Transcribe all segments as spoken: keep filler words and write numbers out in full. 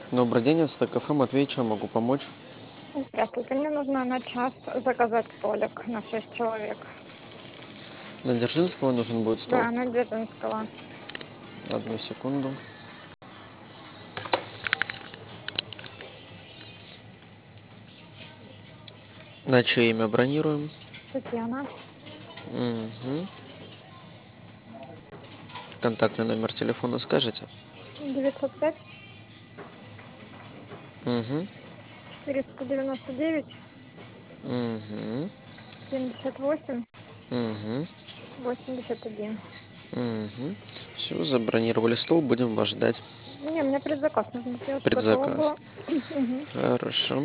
Добрый день, это кафе Матвей, чем могу помочь? Здравствуйте, мне нужно на час заказать столик на шесть человек. На Дзержинского нужен будет стол. Да, на Дзержинского. Одну секунду. На чье имя бронируем? Татьяна. Угу. Контактный номер телефона скажете? девятьсот пять Угу. четыреста девяносто девять Угу. семьдесят восемь Угу. восемьдесят один. Угу. Все, забронировали стол, будем вас ждать. Не, мне предзаказ нужно сделать, готово Предзаказ. было. Мгм. Хорошо.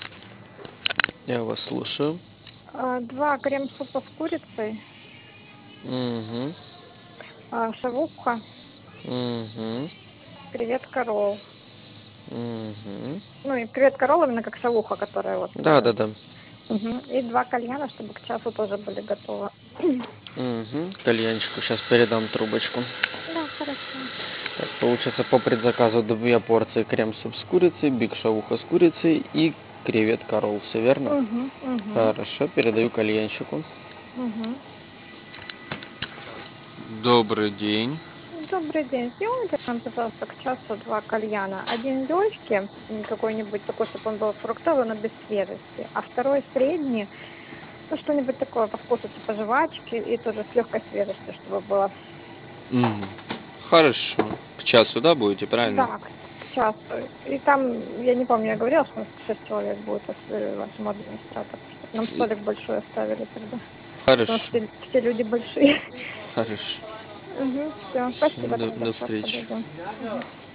Я вас слушаю. А, Два крем-супа с курицей, Угу. а, шавухха, Угу. креветка ролл. Угу. Ну и креветка ролл именно как шавуха, которая вот... Да, э, да, да. мгм. И два кальяна, чтобы к часу тоже были готовы. Угу. Кальянчику сейчас передам трубочку. Да, хорошо. Так, получится по предзаказу две порции крем-суп с курицей, биг шавуха с курицей и креветка ролл. Все верно? Угу, угу, Хорошо, передаю кальянщику. угу. Добрый день. Добрый день. Сделайте нам, пожалуйста, к часу два кальяна. Один легкий, м, какой-нибудь такой, чтобы он был фруктовый, но без свежести. А второй средний, ну что-нибудь такое по вкусу, типа жвачки, и тоже с легкой свежестью, чтобы было. Мгм. Хорошо. К часу, да, будете, правильно? Да, к, к часу. И там, я не помню, я говорила, что у нас шесть человек будет, э, вашему администратору, чтобы нам И- столик большой оставили тогда. Потому что Хорошо. все, все люди большие. Хорошо. Угу, все, Всё, спасибо, До, тогда до сейчас встречи. подойдем. Мгм.